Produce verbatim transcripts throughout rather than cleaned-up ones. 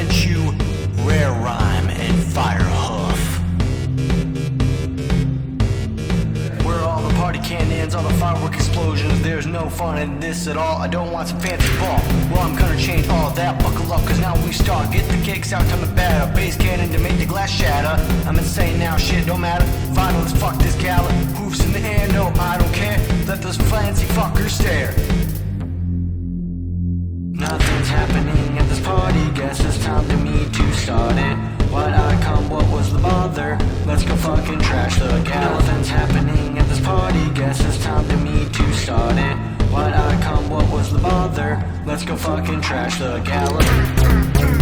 present you Rare Rhyme and Firehoof. Where all the party cannons, all the firework explosions, there's no fun in this at all. I don't want some fancy ball. Well, I'm gonna change all of that. Buckle up, cause now we start. Get the kicks out, time to batter. Bass cannon to make the glass shatter. I'm insane now, shit don't matter. Final, let's fuck this gala. Hoofs in the air, no, I don't care. Let those fancy fuckers stare. Nothing's happening at this party. Guess it's time to me to start it. Why'd I come? What was the bother? Let's go fucking trash the gala. Nothing's happening at this party. Guess it's time to me to start it. Why'd I come? What was the bother? Let's go fucking trash the gala.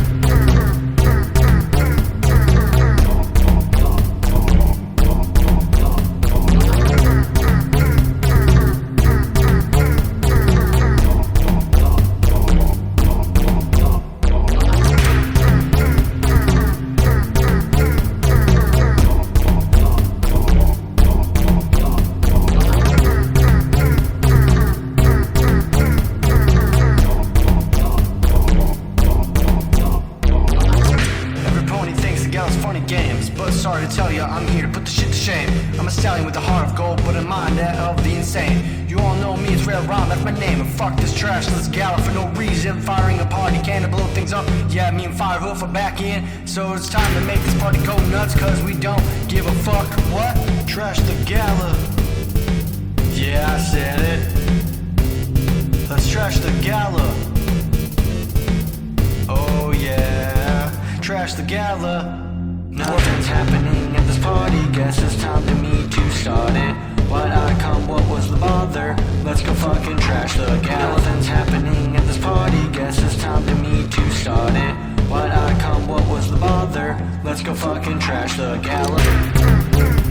Funny games, but sorry to tell ya, I'm here to put the shit to shame. I'm a stallion with a heart of gold, but a mind that of the insane. You all know me, it's Rare Rhyme, that's my name. And fuck this trash, let's gallop for no reason. Firing a party can to blow things up. Yeah, me and Firehoof are back in, so it's time to make this party go nuts. Cause we don't give a fuck. What? Trash the gala. Yeah, I said it. Let's trash the gala. Oh yeah, trash the gala. Nothing's happening at this party. Guess it's time to me to start it. Why'd I come? What was the bother? Let's go fucking trash the gala. Nothing's happening at this party. Guess it's time to me to start it. Why'd I come? What was the bother? Let's go fucking trash the gala.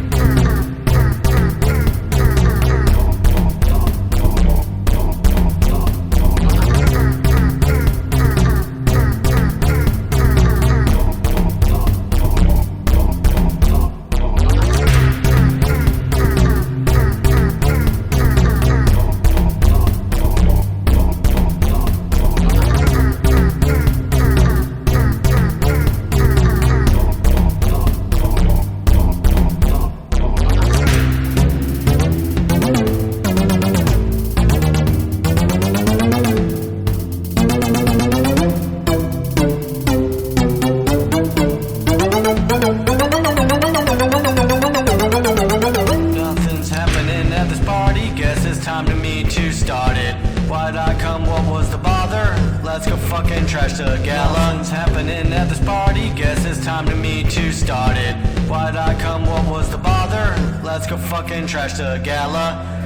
Time to me to start it. Why'd I come? What was the bother? Let's go fucking trash the gala. Nothing's happening at this party. Guess it's time to me to start it. Why'd I come? What was the bother? Let's go fucking trash the gala.